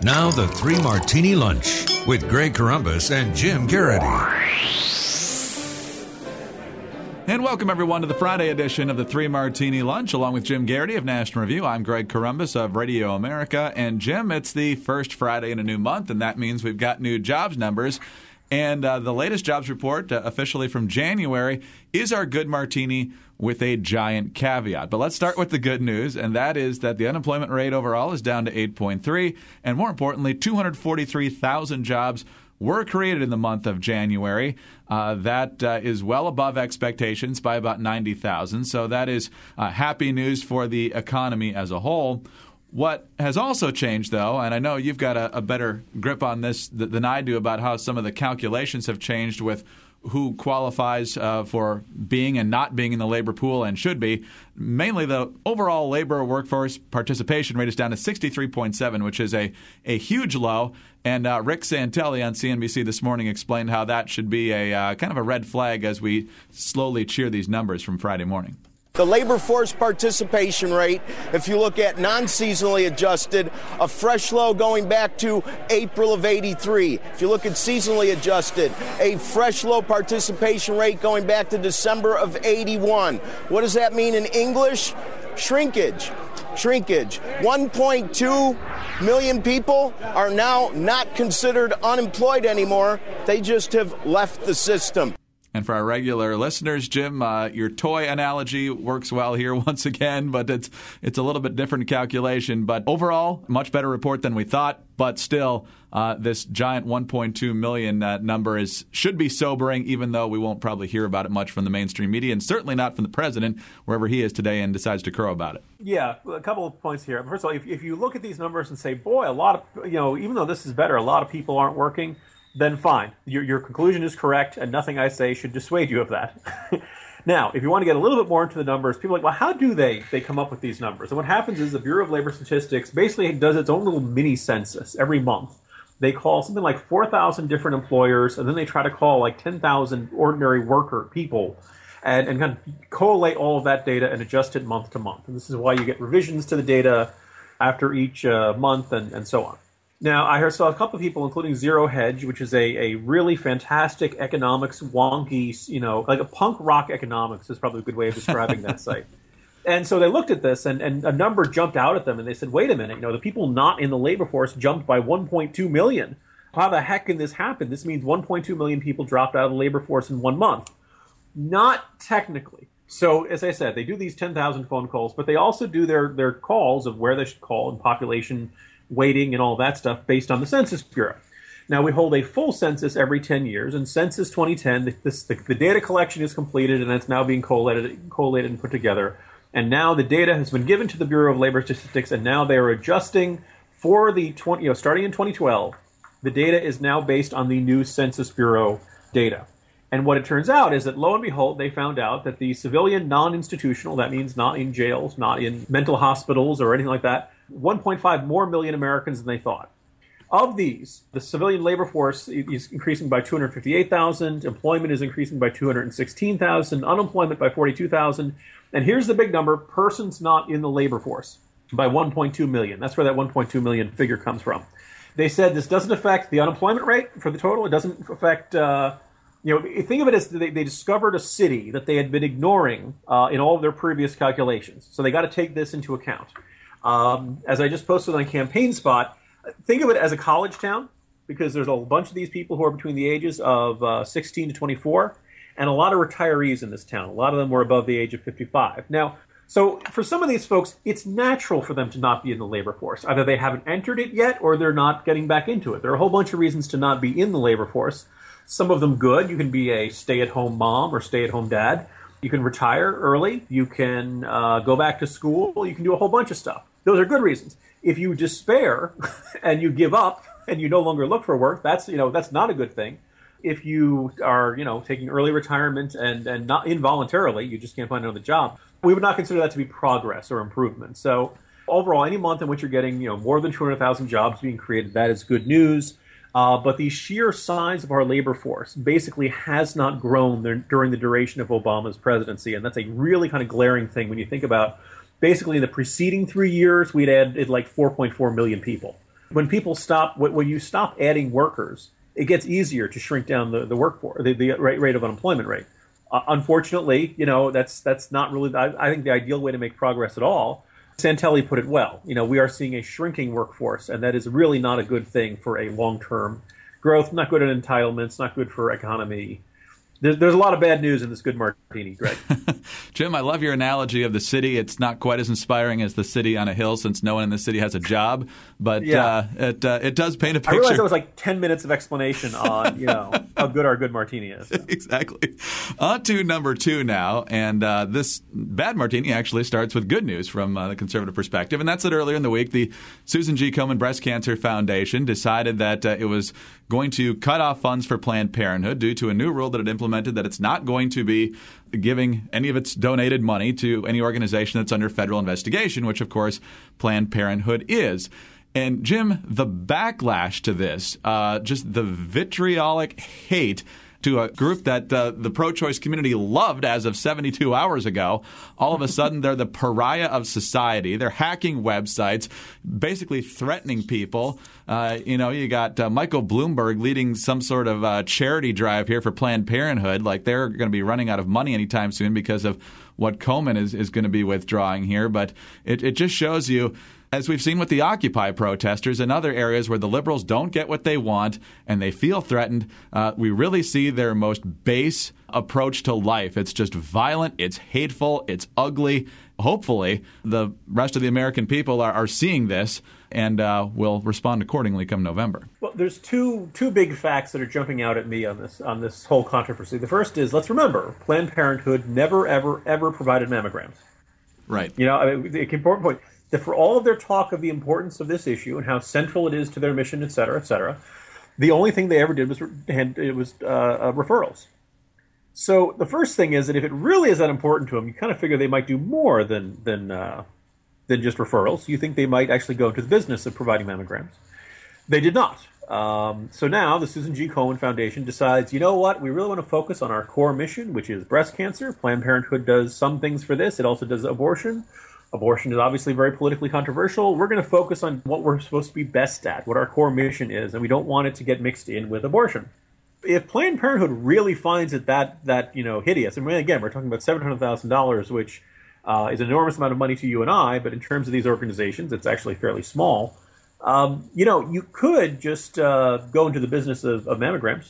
Now the Three Martini Lunch with Greg Corombos and Jim Garrity. And welcome, everyone, to the Friday edition of the Three Martini Lunch, along with Jim Garrity of National Review. I'm Greg Corombos of Radio America. And, Jim, it's the first Friday in a new month, and that means we've got new jobs numbers. And the latest jobs report, officially from January, is our good martini with a giant caveat. But let's start with the good news, and that is that the unemployment rate overall is down to 8.3, and more importantly, 243,000 jobs were created in the month of January. That is well above expectations by about 90,000, so that is happy news for the economy as a whole. What has also changed, though, and I know you've got a better grip on this than I do about how some of the calculations have changed with who qualifies for being and not being in the labor pool and should be. Mainly the overall labor workforce participation rate is down to 63.7, which is a huge low. And Rick Santelli on CNBC this morning explained how that should be a kind of a red flag as we slowly cheer these numbers from Friday morning. The labor force participation rate, if you look at non-seasonally adjusted, a fresh low going back to April of 83. If you look at seasonally adjusted, a fresh low participation rate going back to December of 81. What does that mean in English? Shrinkage. 1.2 million people are now not considered unemployed anymore. They just have left the system. And for our regular listeners, Jim, your toy analogy works well here once again, but it's a little bit different calculation. But overall, much better report than we thought. But still, this giant 1.2 million number should be sobering, even though we won't probably hear about it much from the mainstream media, and certainly not from the president, wherever he is today and decides to crow about it. Yeah, a couple of points here. First of all, if you look at these numbers and say, boy, a lot of, even though this is better, a lot of people aren't working, then fine. Your conclusion is correct, and nothing I say should dissuade you of that. Now, if you want to get a little bit more into the numbers, people are like, well, how do they come up with these numbers? And what happens is the Bureau of Labor Statistics basically does its own little mini census every month. They call something like 4,000 different employers, and then they try to call like 10,000 ordinary worker people and kind of collate all of that data and adjust it month to month. And this is why you get revisions to the data after each month and so on. Now, I saw a couple of people, including Zero Hedge, which is a really fantastic economics wonky, like a punk rock economics is probably a good way of describing that site. And so they looked at this, and a number jumped out at them, and they said, wait a minute, the people not in the labor force jumped by 1.2 million. How the heck can this happen? This means 1.2 million people dropped out of the labor force in 1 month. Not technically. So, as I said, they do these 10,000 phone calls, but they also do their calls of where they should call and population weighting and all that stuff based on the Census Bureau. Now, we hold a full census every 10 years. In Census 2010, the data collection is completed, and it's now being collated and put together. And now the data has been given to the Bureau of Labor Statistics, and now they are adjusting for the starting in 2012. The data is now based on the new Census Bureau data. And what it turns out is that, lo and behold, they found out that the civilian non-institutional, that means not in jails, not in mental hospitals or anything like that, 1.5 more million Americans than they thought. Of these, the civilian labor force is increasing by 258,000, employment is increasing by 216,000, unemployment by 42,000, and here's the big number, persons not in the labor force by 1.2 million. That's where that 1.2 million figure comes from. They said this doesn't affect the unemployment rate for the total. It doesn't affect, think of it as they discovered a city that they had been ignoring in all of their previous calculations. So they got to take this into account. As I just posted on Campaign Spot, think of it as a college town, because there's a bunch of these people who are between the ages of 16 to 24, and a lot of retirees in this town. A lot of them were above the age of 55. Now, so for some of these folks, it's natural for them to not be in the labor force. Either they haven't entered it yet, or they're not getting back into it. There are a whole bunch of reasons to not be in the labor force. Some of them good. You can be a stay-at-home mom or stay-at-home dad. You can retire early. You can go back to school. You can do a whole bunch of stuff. Those are good reasons. If you despair and you give up and you no longer look for work, that's not a good thing. If you are, taking early retirement and not involuntarily, you just can't find another job, we would not consider that to be progress or improvement. So overall, any month in which you're getting, more than 200,000 jobs being created, that is good news. But the sheer size of our labor force basically has not grown during the duration of Obama's presidency. And that's a really kind of glaring thing when you think about basically in the preceding 3 years, we'd added like 4.4 million people. when you stop adding workers, it gets easier to shrink down the workforce, the rate of unemployment rate. Unfortunately, that's not really, I think, the ideal way to make progress at all. Santelli put it well. We are seeing a shrinking workforce, and that is really not a good thing for a long-term growth, not good at entitlements, not good for economy. There's a lot of bad news in this good martini, Greg. Jim, I love your analogy of the city. It's not quite as inspiring as the city on a hill, since no one in the city has a job, but it does paint a picture. I realized that was like 10 minutes of explanation on how good our good martini is. Exactly. On to number 2 now, and this bad martini actually starts with good news from the conservative perspective, and that's that earlier in the week, the Susan G. Komen Breast Cancer Foundation decided that it was going to cut off funds for Planned Parenthood due to a new rule that it implemented that it's not going to be giving any of its donated money to any organization that's under federal investigation, which, of course, Planned Parenthood is. And, Jim, the backlash to this, just the vitriolic hate to a group that the pro-choice community loved as of 72 hours ago. All of a sudden, they're the pariah of society. They're hacking websites, basically threatening people. You got Michael Bloomberg leading some sort of charity drive here for Planned Parenthood. Like they're going to be running out of money anytime soon because of what Komen is going to be withdrawing here. But it just shows you, as we've seen with the Occupy protesters and other areas where the liberals don't get what they want and they feel threatened, we really see their most base approach to life. It's just violent, it's hateful, it's ugly. Hopefully, the rest of the American people are seeing this and will respond accordingly come November. Well, there's two big facts that are jumping out at me on this whole controversy. The first is, let's remember, Planned Parenthood never, ever, ever provided mammograms. Right. The important point, that for all of their talk of the importance of this issue and how central it is to their mission, et cetera, the only thing they ever did was referrals. So the first thing is that if it really is that important to them, you kind of figure they might do more than just referrals. You think they might actually go into the business of providing mammograms. They did not. So now the Susan G. Komen Foundation decides, you know what, we really want to focus on our core mission, which is breast cancer. Planned Parenthood does some things for this. It also does abortion. Abortion is obviously very politically controversial. We're going to focus on what we're supposed to be best at, what our core mission is, and we don't want it to get mixed in with abortion. If Planned Parenthood really finds it that hideous, and again, we're talking about $700,000, which is an enormous amount of money to you and I, but in terms of these organizations, it's actually fairly small. You could just go into the business of mammograms.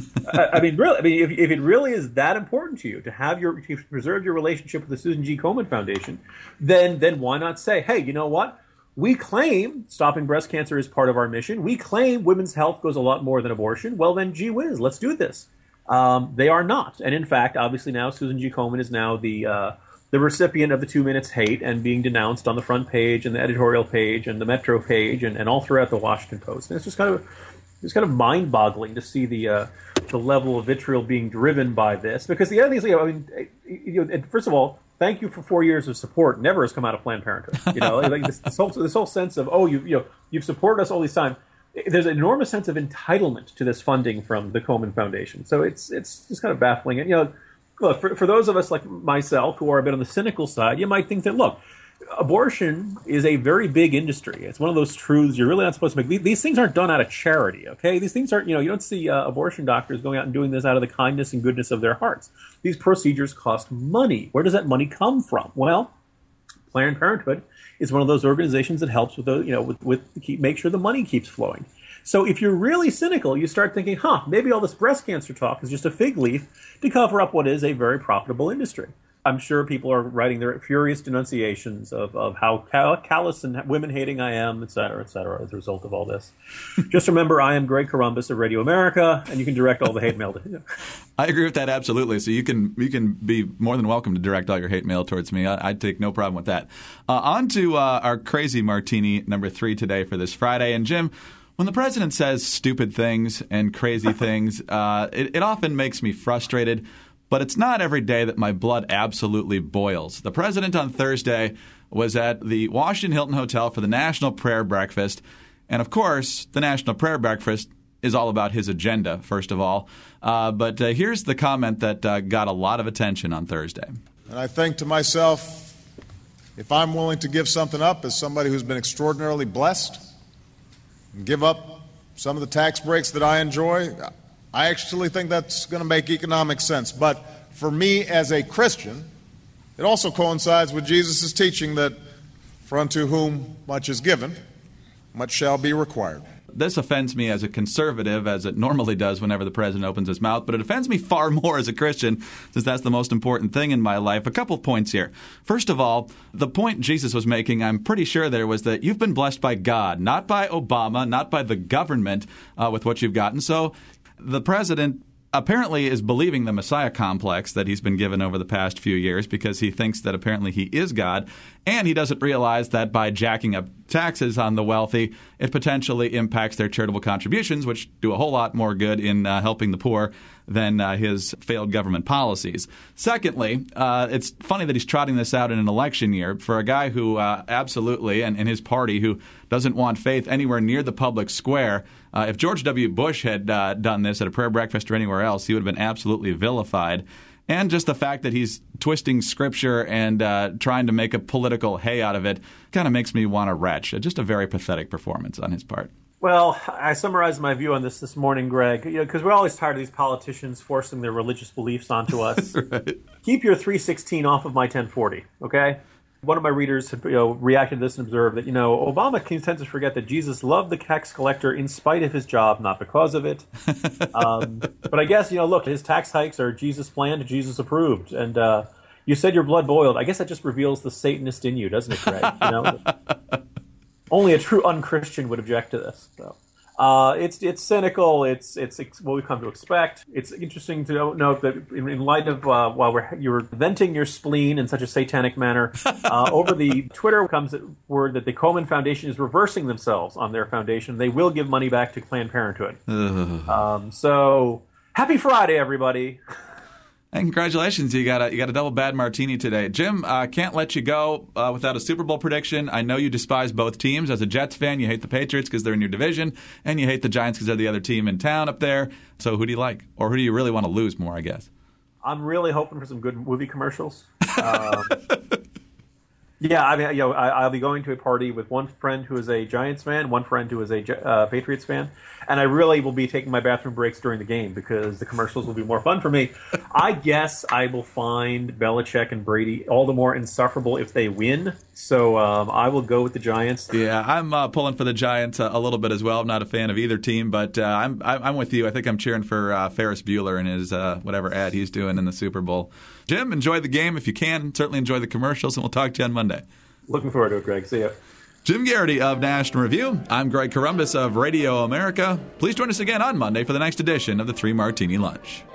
If it really is that important to you to preserve your relationship with the Susan G. Komen Foundation, then why not say, hey, you know what? We claim stopping breast cancer is part of our mission. We claim women's health goes a lot more than abortion. Well, then, gee whiz, let's do this. They are not. And in fact, obviously now Susan G. Komen is now the recipient of the 2 minutes hate and being denounced on the front page and the editorial page and the Metro page and all throughout the Washington Post. And it's just kind of mind-boggling to see the level of vitriol being driven by this. Because the other thing is, first of all, thank you for 4 years of support. Never has come out of Planned Parenthood. Like this whole sense of, you've supported us all this time. There's an enormous sense of entitlement to this funding from the Komen Foundation. So it's just kind of baffling. And look, for those of us like myself who are a bit on the cynical side, you might think that, look, abortion is a very big industry. It's one of those truths you're really not supposed to make. These things aren't done out of charity, okay? These things aren't, you don't see abortion doctors going out and doing this out of the kindness and goodness of their hearts. These procedures cost money. Where does that money come from? Well, Planned Parenthood is one of those organizations that helps with make sure the money keeps flowing. So if you're really cynical, you start thinking, maybe all this breast cancer talk is just a fig leaf to cover up what is a very profitable industry. I'm sure people are writing their furious denunciations of how callous and women-hating I am, et cetera, as a result of all this. Just remember, I am Greg Corombos of Radio America, and you can direct all the hate mail to me. I agree with that absolutely. So you can be more than welcome to direct all your hate mail towards me. I'd take no problem with that. On to our crazy martini number 3 today for this Friday. And Jim, when the president says stupid things and crazy things, it often makes me frustrated. But it's not every day that my blood absolutely boils. The president on Thursday was at the Washington Hilton Hotel for the National Prayer Breakfast. And, of course, the National Prayer Breakfast is all about his agenda, first of all. But here's the comment that got a lot of attention on Thursday. And I think to myself, if I'm willing to give something up as somebody who's been extraordinarily blessed, and give up some of the tax breaks that I enjoy, I actually think that's going to make economic sense. But for me as a Christian, it also coincides with Jesus' teaching that for unto whom much is given, much shall be required. This offends me as a conservative, as it normally does whenever the president opens his mouth, but it offends me far more as a Christian, since that's the most important thing in my life. A couple of points here. First of all, the point Jesus was making, I'm pretty sure there, was that you've been blessed by God, not by Obama, not by the government with what you've gotten. So the president apparently is believing the Messiah complex that he's been given over the past few years, because he thinks that apparently he is God, and he doesn't realize that by jacking up taxes on the wealthy, it potentially impacts their charitable contributions, which do a whole lot more good in helping the poor than his failed government policies. Secondly, it's funny that he's trotting this out in an election year for a guy who absolutely, and his party, who doesn't want faith anywhere near the public square. If George W. Bush had done this at a prayer breakfast or anywhere else, he would have been absolutely vilified. And just the fact that he's twisting scripture and trying to make a political hay out of it kind of makes me want to retch. Just a very pathetic performance on his part. Well, I summarized my view on this morning, Greg, because we're always tired of these politicians forcing their religious beliefs onto us. Right. Keep your 316 off of my 1040, okay? One of my readers reacted to this and observed that, Obama tends to forget that Jesus loved the tax collector in spite of his job, not because of it. But I guess, look, his tax hikes are Jesus planned, Jesus approved. And you said your blood boiled. I guess that just reveals the Satanist in you, doesn't it, Greg? Only a true un-Christian would object to this. So, it's cynical. It's what we've come to expect. It's interesting to note that in light of while you're venting your spleen in such a satanic manner, over the Twitter comes word that the Komen Foundation is reversing themselves on their foundation. They will give money back to Planned Parenthood. So happy Friday, everybody. And congratulations, you got a double bad martini today. Jim, can't let you go without a Super Bowl prediction. I know you despise both teams. As a Jets fan, you hate the Patriots because they're in your division, and you hate the Giants because they're the other team in town up there. So who do you like? Or who do you really want to lose more, I guess? I'm really hoping for some good movie commercials. Yeah, I mean, I'll be going to a party with one friend who is a Giants fan, one friend who is a Patriots fan, and I really will be taking my bathroom breaks during the game because the commercials will be more fun for me. I guess I will find Belichick and Brady all the more insufferable if they win, so I will go with the Giants. Yeah, I'm pulling for the Giants a little bit as well. I'm not a fan of either team, but I'm with you. I think I'm cheering for Ferris Bueller and his whatever ad he's doing in the Super Bowl. Jim, enjoy the game if you can. Certainly enjoy the commercials, and we'll talk to you on Monday. Looking forward to it, Greg. See ya. Jim Garrity of National Review. I'm Greg Corombos of Radio America. Please join us again on Monday for the next edition of the Three Martini Lunch.